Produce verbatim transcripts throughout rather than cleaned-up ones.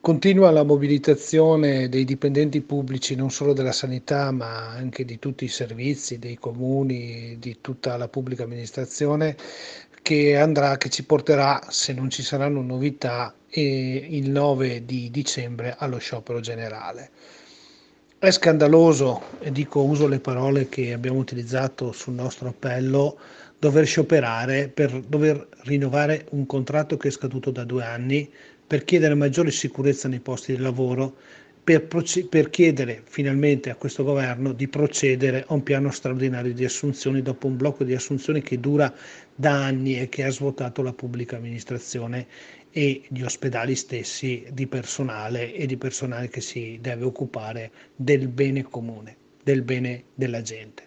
Continua la mobilitazione dei dipendenti pubblici, non solo della sanità, ma anche di tutti i servizi, dei comuni, di tutta la pubblica amministrazione, che andrà, che ci porterà, se non ci saranno novità, eh, il nove di dicembre allo sciopero generale. È scandaloso, e dico, uso le parole che abbiamo utilizzato sul nostro appello, dover scioperare per dover rinnovare un contratto che è scaduto da due anni, per chiedere maggiore sicurezza nei posti di lavoro, per, per chiedere finalmente a questo governo di procedere a un piano straordinario di assunzioni dopo un blocco di assunzioni che dura da anni e che ha svuotato la pubblica amministrazione e gli ospedali stessi di personale e di personale che si deve occupare del bene comune, del bene della gente.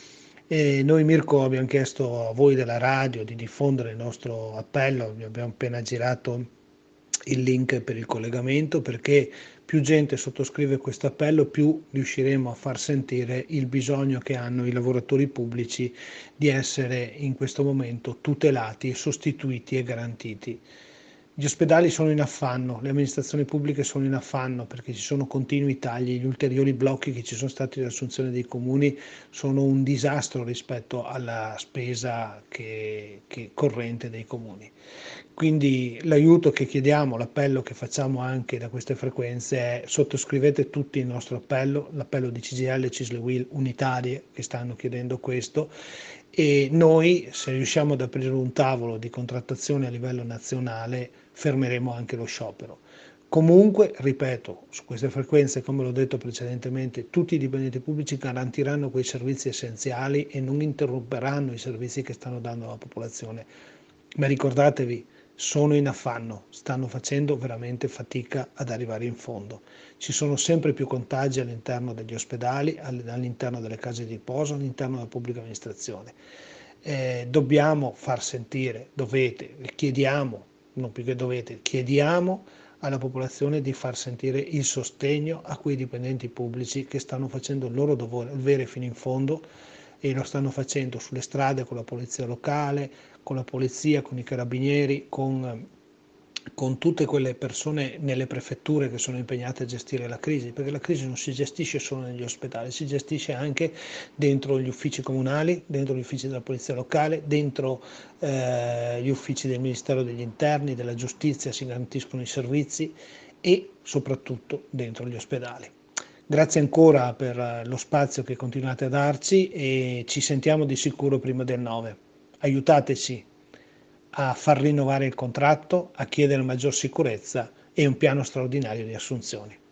E noi Mirko abbiamo chiesto a voi della radio di diffondere il nostro appello, vi abbiamo appena girato il link per il collegamento, perché più gente sottoscrive questo appello, più riusciremo a far sentire il bisogno che hanno i lavoratori pubblici di essere in questo momento tutelati, sostituiti e garantiti. Gli ospedali sono in affanno, le amministrazioni pubbliche sono in affanno perché ci sono continui tagli, gli ulteriori blocchi che ci sono stati nell'assunzione dei comuni sono un disastro rispetto alla spesa che, che corrente dei comuni. Quindi l'aiuto che chiediamo, l'appello che facciamo anche da queste frequenze è: sottoscrivete tutti il nostro appello, l'appello di C G I L e Cisle U I L unitarie che stanno chiedendo questo, e noi, se riusciamo ad aprire un tavolo di contrattazione a livello nazionale, fermeremo anche lo sciopero. Comunque, ripeto, su queste frequenze, come l'ho detto precedentemente, tutti i dipendenti pubblici garantiranno quei servizi essenziali e non interromperanno i servizi che stanno dando alla popolazione. Ma ricordatevi, sono in affanno, stanno facendo veramente fatica ad arrivare in fondo. Ci sono sempre più contagi all'interno degli ospedali, all'interno delle case di riposo, all'interno della pubblica amministrazione. Eh, dobbiamo far sentire, dovete, chiediamo, non più che dovete, chiediamo alla popolazione di far sentire il sostegno a quei dipendenti pubblici che stanno facendo il loro dovere fino in fondo, e lo stanno facendo sulle strade con la polizia locale, con la polizia, con i carabinieri, con, con tutte quelle persone nelle prefetture che sono impegnate a gestire la crisi, perché la crisi non si gestisce solo negli ospedali, si gestisce anche dentro gli uffici comunali, dentro gli uffici della polizia locale, dentro eh, gli uffici del Ministero degli Interni, della Giustizia, si garantiscono i servizi, e soprattutto dentro gli ospedali. Grazie ancora per lo spazio che continuate a darci, e ci sentiamo di sicuro prima del nove. Aiutateci a far rinnovare il contratto, a chiedere maggior sicurezza e un piano straordinario di assunzioni.